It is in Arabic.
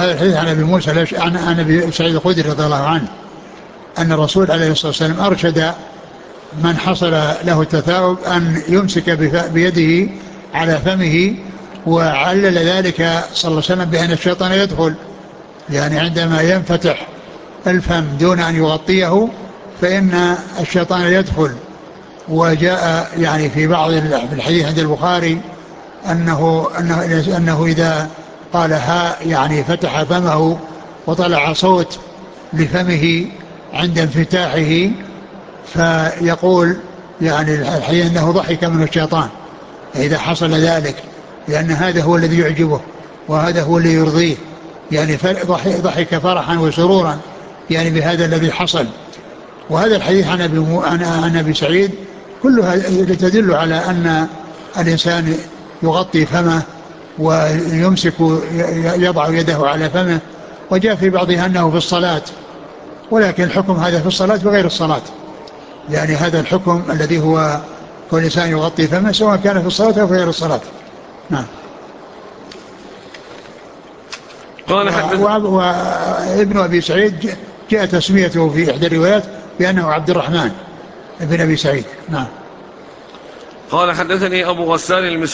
وهذا الحديث عن أبي موسى عن أبي سعيد الخدري رضي الله عنه أن الرسول عليه الصلاة والسلام أرشد من حصل له التثاؤب أن يمسك بيده على فمه، وعلل ذلك صلى الله عليه وسلم بأن الشيطان يدخل، يعني عندما ينفتح الفم دون أن يغطيه فإن الشيطان يدخل. وجاء يعني في بعض الحديث عند البخاري أنه إذا قال ها يعني فتح فمه وطلع صوت لفمه عند انفتاحه فيقول يعني الحديث أنه ضحك منه الشيطان إذا حصل ذلك، لأن هذا هو الذي يعجبه وهذا هو الذي يرضيه، يعني ضحك فرحا وسرورا يعني بهذا الذي حصل. وهذا الحديث عن أبي سعيد كلها تدل على أن الإنسان يغطي فمه ويمسك يضع يده على فمه. وجاء في بعضها أنه في الصلاة، ولكن الحكم هذا في الصلاة بغير الصلاة، يعني هذا الحكم الذي هو كل إنسان يغطي فمه سواء كان في الصلاة أو في غير الصلاة. نعم. وابن أبي سعيد جاء تسميته في إحدى الروايات بأنه عبد الرحمن ابن أبي سعيد. نعم. قال حدثني أبو غسان